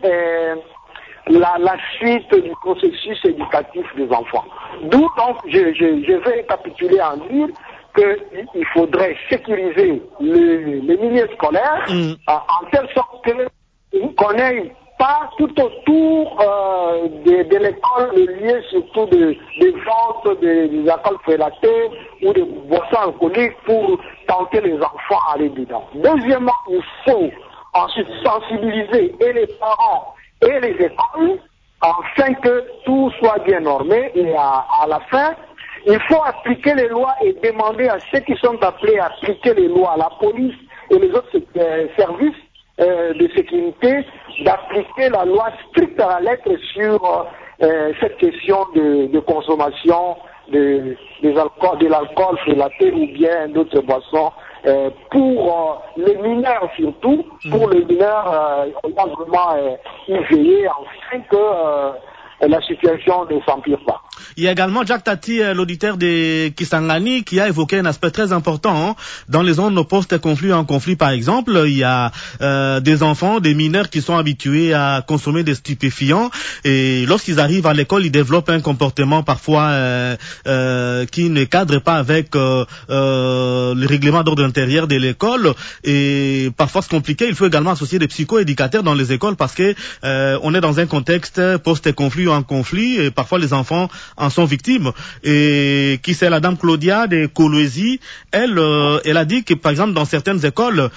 D: la suite du processus éducatif des enfants. D'où donc je vais récapituler en dire qu'il faudrait sécuriser les milieux scolaires en telle sorte qu'on n'ait pas tout autour de l'école le lieu surtout des ventes des alcools prélatés ou des boissons alcooliques pour tenter les enfants à aller dedans. Deuxièmement, il faut ensuite sensibiliser et les parents et les écoles afin que tout soit bien normé et à la fin, il faut appliquer les lois et demander à ceux qui sont appelés à appliquer les lois, la police et les autres services de sécurité, d'appliquer la loi stricte à la lettre sur cette question de consommation de l'alcool prélaté ou bien d'autres boissons pour les mineurs surtout, pour les mineurs on va vraiment y veiller afin que la situation ne s'empire pas.
C: Il y a également Jack Tati, l'auditeur de Kisangani, qui a évoqué un aspect très important. Dans les zones post-conflit en conflit, par exemple, il y a des enfants, des mineurs qui sont habitués à consommer des stupéfiants et lorsqu'ils arrivent à l'école, ils développent un comportement parfois qui ne cadre pas avec le règlement d'ordre intérieur de l'école et parfois c'est compliqué. Il faut également associer des psycho-éducateurs dans les écoles parce que on est dans un contexte post-conflit en conflit et parfois les enfants en sont victimes. Et qui c'est la dame Claudia de Kolwezi, elle a dit que par exemple dans certaines écoles,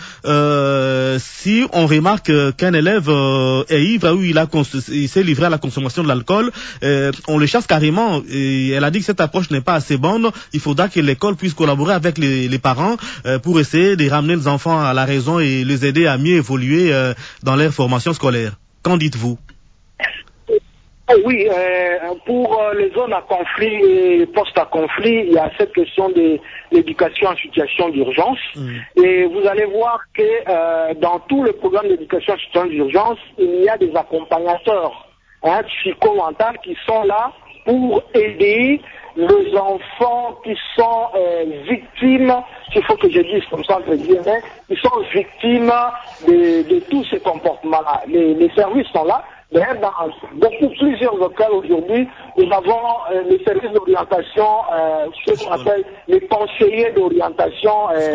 C: si on remarque qu'un élève est ivre ou il s'est livré à la consommation de l'alcool, on le chasse carrément. Et elle a dit que cette approche n'est pas assez bonne. Il faudra que l'école puisse collaborer avec les parents pour essayer de ramener les enfants à la raison et les aider à mieux évoluer dans leur formation scolaire. Qu'en dites-vous?
D: Oui, pour les zones à conflit et post-à-conflit, il y a cette question de l'éducation en situation d'urgence. Et vous allez voir que dans tout le programme d'éducation en situation d'urgence, il y a des accompagnateurs psycho-mentaux qui sont là pour aider les enfants qui sont victimes, il faut que je dise comme ça entre guillemets, qui sont victimes de tous ces comportements-là. Les services sont là. D'ailleurs, dans plusieurs locales aujourd'hui, nous avons les services d'orientation, ce qu'on appelle les conseillers d'orientation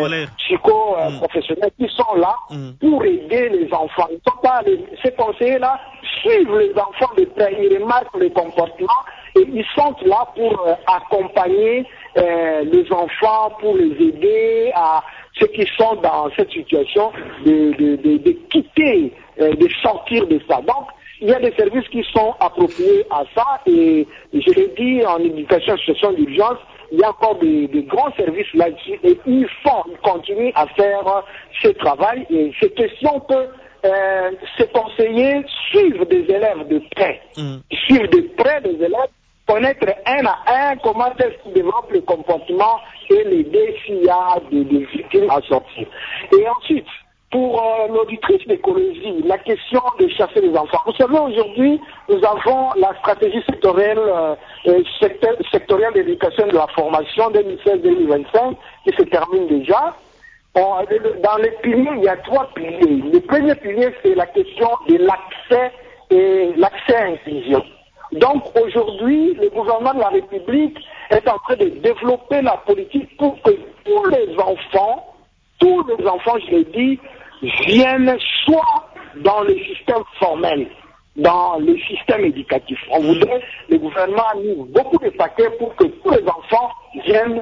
D: psycho-professionnels qui sont là pour aider les enfants. Ils sont pas ces conseillers-là suivent les enfants de près, ils remarquent les comportements et ils sont là pour accompagner les enfants, pour les aider à ceux qui sont dans cette situation de quitter, de sortir de ça. Donc, il y a des services qui sont appropriés à ça et je l'ai dit en éducation en situation d'urgence, il y a encore des grands services là-dessus et ils continuent à faire ce travail et c'est question que ces conseillers suivent des élèves de près, suivent de près des élèves, connaître un à un comment est-ce qu'ils développent le comportement et l'aider s'il y a des victimes à sortir. Et ensuite, pour l'auditrice d'écologie, la question de chasser les enfants. Vous savez, aujourd'hui, nous avons la stratégie sectorielle d'éducation et de la formation 2016-2025 qui se termine déjà. Dans les piliers, il y a 3 piliers. Le premier pilier, c'est la question de l'accès et l'accès à l'inclusion. Donc aujourd'hui, le gouvernement de la République est en train de développer la politique pour que tous les enfants, je l'ai dit, viennent soit dans le système formel, dans le système éducatif. On voudrait, le gouvernement a mis beaucoup de paquets pour que tous les enfants viennent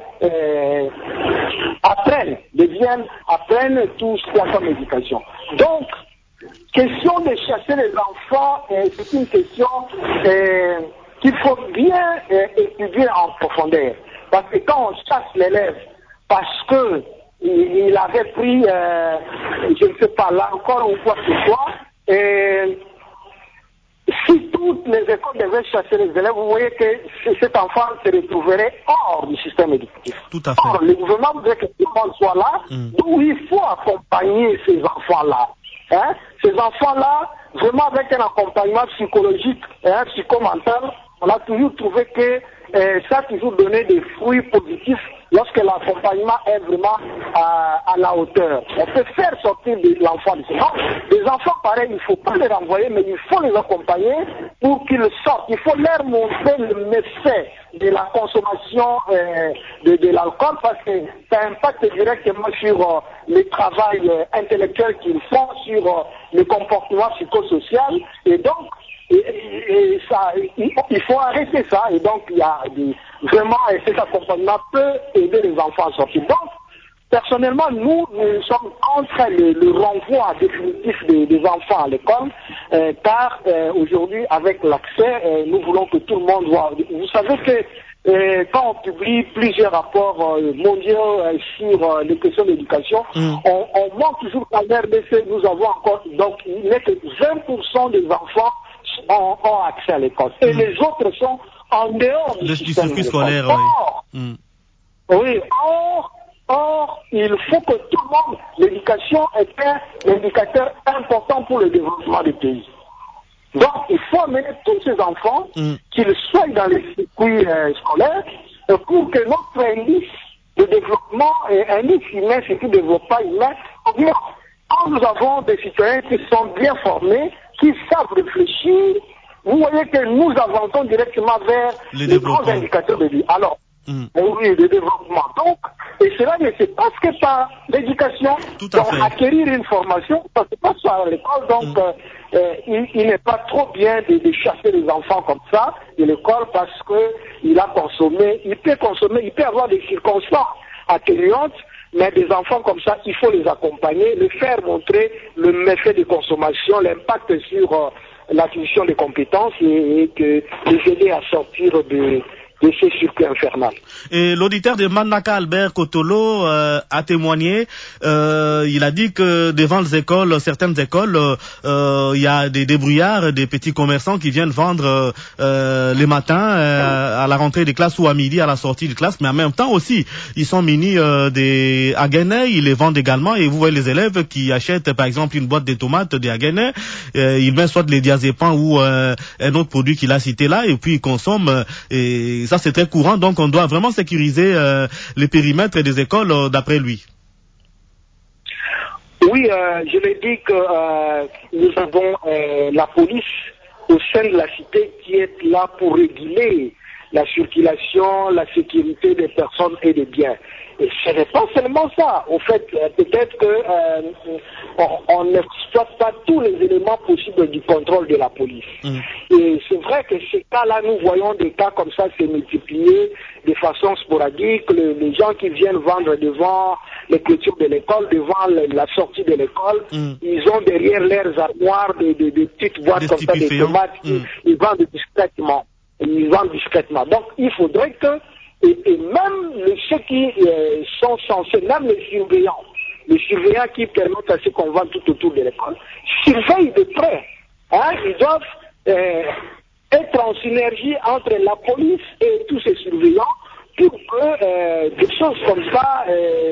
D: apprennent tout ce qu'il y a comme éducation. Donc, question de chasser les enfants, c'est une question qu'il faut bien étudier en profondeur. Parce que quand on chasse l'élève parce que il avait pris, je ne sais pas, l'alcool ou quoi que ce soit, si toutes les écoles devaient chasser les élèves, vous voyez que cet enfant se retrouverait hors du système éducatif.
C: Tout à fait.
D: Or, le gouvernement voudrait que tout le monde soit là, d'où il faut accompagner ces enfants-là. Ces enfants-là, vraiment avec un accompagnement psychologique et psychomental, on a toujours trouvé que ça a toujours donné des fruits positifs lorsque l'accompagnement est vraiment à la hauteur. On peut faire sortir l'enfant de ce monde. Les enfants, pareil, il ne faut pas les renvoyer, mais il faut les accompagner pour qu'ils sortent. Il faut leur montrer le méfait de la consommation de l'alcool parce que ça impacte directement sur le travail intellectuel qu'ils font, sur le comportement psychosocial. Et donc, et ça, il faut arrêter ça. Et donc, il y a vraiment, cet accompagnement peut aider les enfants à sortir. Donc, personnellement, nous sommes contre le renvoi définitif des enfants à l'école, car aujourd'hui, avec l'accès, nous voulons que tout le monde voit. Vous savez que quand on publie plusieurs rapports mondiaux sur les questions d'éducation, on montre toujours qu'en RDC, nous avons encore, donc il n'est que 20% des enfants ont accès à l'école. Et les autres sont en dehors du système
C: scolaire.
D: Oui. Or, il faut que tout le monde, l'éducation est un indicateur important pour le développement du pays. Donc, il faut amener tous ces enfants, qu'ils soient dans les circuits scolaires, pour que notre indice de développement, indice humain, surtout développement humain, quand nous avons des citoyens qui sont bien formés, qui savent réfléchir, vous voyez que nous avançons directement vers les grands indicateurs de vie. Alors, oui, de développement. Donc, et cela ne se passe que par l'éducation. Donc, acquérir une formation, ça se passe à l'école. Donc, il n'est pas trop bien de chasser les enfants comme ça de l'école parce qu'il a consommé, il peut avoir des circonstances atténuantes, mais des enfants comme ça, il faut les accompagner, les faire montrer le méfait de consommation, l'impact sur l'acquisition des compétences et les aider à sortir de ces circuits infernaux.
C: Et l'auditeur de Manaka, Albert Kotolo, a témoigné. Il a dit que devant les écoles, certaines écoles, il y a des débrouillards, des petits commerçants qui viennent vendre les matins à la rentrée des classes ou à midi à la sortie de classe. Mais en même temps aussi, ils sont munis des Aguenais, ils les vendent également. Et vous voyez les élèves qui achètent par exemple une boîte de tomates des Aguenais, ils mettent soit les diazépams ou un autre produit qu'il a cité là, et puis ils consomment. Et ça, c'est très courant, donc on doit vraiment sécuriser les périmètres des écoles d'après lui.
D: Oui, je l'ai dit que nous avons la police au sein de la cité qui est là pour réguler la circulation, la sécurité des personnes et des biens. Et ce n'est pas seulement ça. Au fait, peut-être qu'on n'exploite pas tous les éléments possibles du contrôle de la police. Et c'est vrai que ces cas-là, nous voyons des cas comme ça se multiplier de façon sporadique. Les gens qui viennent vendre devant les clôtures de l'école, devant la sortie de l'école, ils ont derrière leurs armoires des petites boîtes comme ça, des tomates, ils vendent discrètement. Donc, il faudrait que et même ceux qui sont censés, même les surveillants qui permettent à ce qu'on vende tout autour de l'école, surveillent de près. Ils doivent être en synergie entre la police et tous ces surveillants pour que des choses comme ça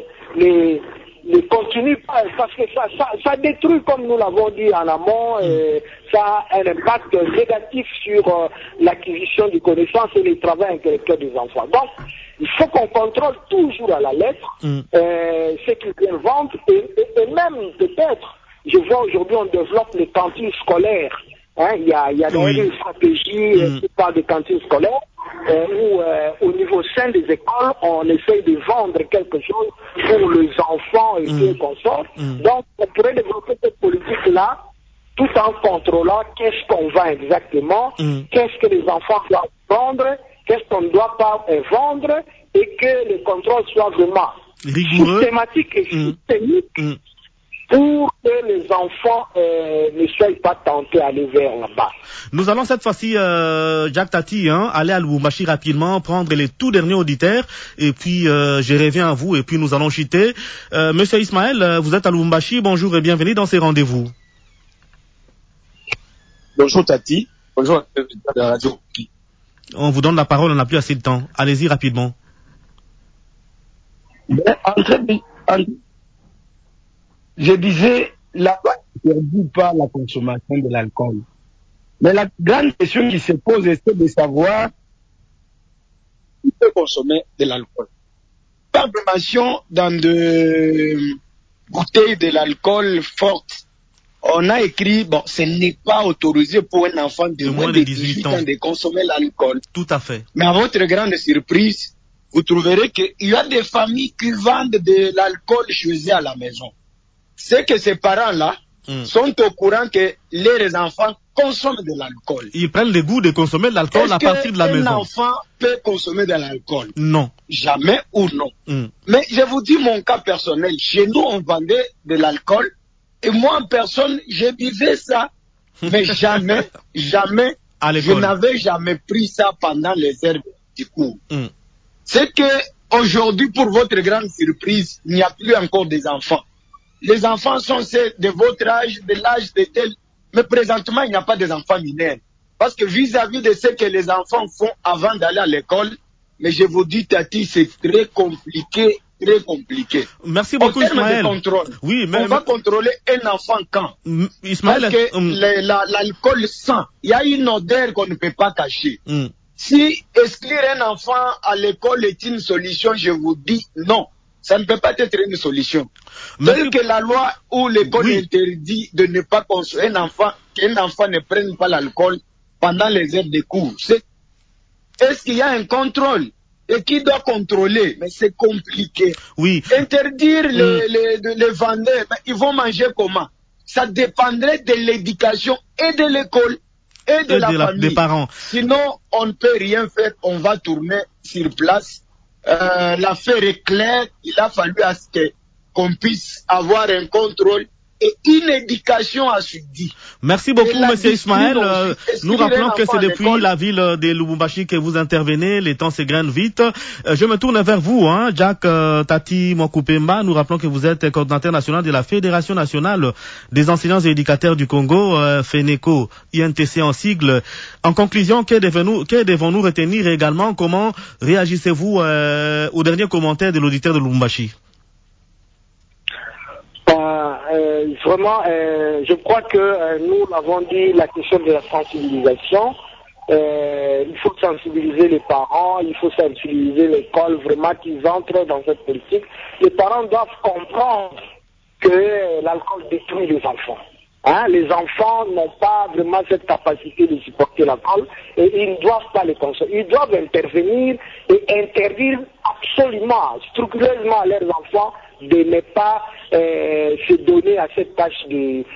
D: ne continuent pas, parce que ça détruit, comme nous l'avons dit en amont, ça a un impact négatif sur l'acquisition de connaissances et le travail intellectuel des enfants. Donc, il faut qu'on contrôle toujours à la lettre ce qu'ils viennent vendre et même peut-être, je vois aujourd'hui on développe les cantines scolaires. Il y a une stratégie qui parle des cantines scolaires où au niveau sain des écoles, on essaye de vendre quelque chose pour les enfants et tout consorts. Donc, on pourrait développer cette politique-là tout en contrôlant qu'est-ce qu'on vend exactement, qu'est-ce que les enfants doivent vendre, qu'est-ce qu'on ne doit pas vendre et que le contrôle soit vraiment
C: rigoureux,
D: systématique et systémique pour que les enfants ne soient pas tentés à aller vers là-bas.
C: Nous allons cette fois-ci, Jacques Tati, aller à Lubumbashi rapidement, prendre les tout derniers auditeurs, et puis je reviens à vous, et puis nous allons chuter. Monsieur Ismaël, vous êtes à Lubumbashi, bonjour et bienvenue dans ces rendez-vous.
K: Bonjour Tati, bonjour à la radio.
C: On vous donne la parole, on n'a plus assez de temps. Allez-y rapidement.
K: Je disais, la loi
L: n'interdit pas la consommation de l'alcool. Mais la grande question qui se pose, c'est de savoir qui peut consommer de l'alcool. Par mention dans de bouteilles de l'alcool forte, on a écrit, bon, ce n'est pas autorisé pour un enfant de moins de 18 ans de consommer l'alcool.
C: Tout à fait.
L: Mais à votre grande surprise, vous trouverez qu'il y a des familles qui vendent de l'alcool chez eux à la maison. C'est que ces parents-là sont au courant que leurs enfants consomment de l'alcool.
C: Ils prennent le goût de consommer de l'alcool à partir de la maison.
L: Est-ce qu'un enfant peut consommer de l'alcool?
C: Non.
L: Jamais ou non. Mais je vous dis mon cas personnel. Chez nous, on vendait de l'alcool. Et moi, en personne, je buvais ça. Mais jamais, je n'avais jamais pris ça pendant les heures du cours. C'est que aujourd'hui, pour votre grande surprise, il n'y a plus encore des enfants. Les enfants sont ceux de votre âge, de l'âge de tel. Mais présentement, il n'y a pas des enfants mineurs. Parce que vis-à-vis de ce que les enfants font avant d'aller à l'école, mais je vous dis, Tati, c'est très compliqué, très compliqué.
C: Merci beaucoup, Ismaël.
L: Oui, mais on va contrôler un enfant quand?
C: Ismaël,
L: parce que l'alcool sent. Il y a une odeur qu'on ne peut pas cacher. Si exclure un enfant à l'école est une solution, je vous dis non. Ça ne peut pas être une solution. Telle que la loi où l'école interdit de ne pas consommer qu'un enfant ne prenne pas l'alcool pendant les heures de cours. Est-ce qu'il y a un contrôle? Et qui doit contrôler? Mais c'est compliqué.
C: Oui.
L: Interdire les vendeurs, ils vont manger comment? Ça dépendrait de l'éducation et de l'école et de la famille.
C: Des parents.
L: Sinon, on ne peut rien faire. On va tourner sur place. L'affaire est claire, il a fallu à ce qu'on puisse avoir un contrôle et une éducation assidue.
C: Merci beaucoup, monsieur Ismaël. Nous rappelons que c'est depuis la ville de Lubumbashi que vous intervenez. Les temps s'égrènent vite. Je me tourne vers vous, Jack Tati Mwakupemba. Nous rappelons que vous êtes coordinateur national de la Fédération nationale des enseignants et éducateurs du Congo, FENECO, INTC en sigle. En conclusion, que devons-nous retenir également? Comment réagissez-vous au dernier commentaire de l'auditeur de Lubumbashi?
D: Vraiment, je crois que nous l'avons dit, la question de la sensibilisation, il faut sensibiliser les parents, il faut sensibiliser l'école, vraiment qu'ils entrent dans cette politique. Les parents doivent comprendre que l'alcool détruit les enfants. Les enfants n'ont pas vraiment cette capacité de supporter l'alcool et ils ne doivent pas le consommer. Ils doivent intervenir et interdire absolument, scrupuleusement à leurs enfants de ne pas se donner à cette tâche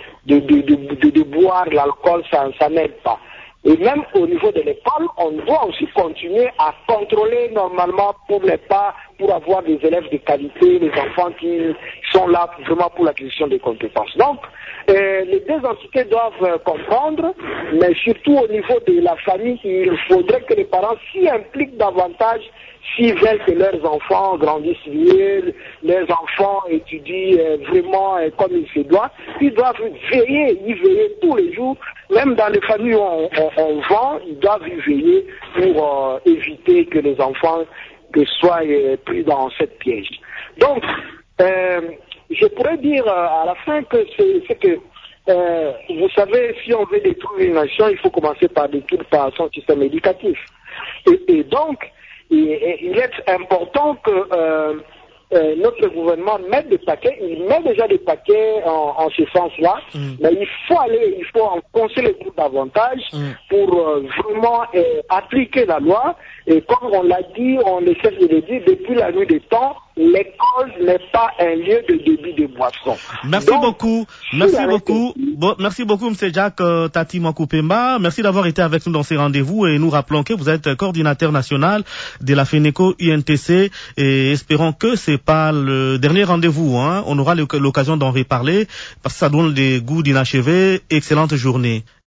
D: de boire l'alcool, ça n'aide pas. Et même au niveau de l'école, on doit aussi continuer à contrôler normalement pour avoir des élèves de qualité, les enfants qui sont là vraiment pour l'acquisition des compétences. Donc, les deux entités doivent comprendre, mais surtout au niveau de la famille, il faudrait que les parents s'y impliquent davantage s'ils veulent que leurs enfants grandissent mieux, leurs enfants étudient vraiment comme il se doit. Ils doivent y veiller tous les jours. Même dans les familles où on vend, ils doivent y veiller pour éviter que les enfants soient pris dans cette piège. Donc, je pourrais dire à la fin que c'est que, vous savez, si on veut détruire une nation, il faut commencer par détruire par son système éducatif. Et donc, il est important que notre gouvernement mette des paquets. Il met déjà des paquets en ce sens-là, mais il faut enfoncer les trous davantage pour vraiment appliquer la loi. Et comme on l'a dit, on essaie de le dire depuis la nuit des temps, l'école n'est pas un lieu de débit de boissons.
C: Merci beaucoup. Merci beaucoup, M. Jack Tati Mwakupemba. Merci d'avoir été avec nous dans ces rendez-vous et nous rappelons que vous êtes coordinateur national de la FENECO INTC et espérons que c'est pas le dernier rendez-vous. On aura l'occasion d'en reparler parce que ça donne des goûts d'inachevé. Excellente journée.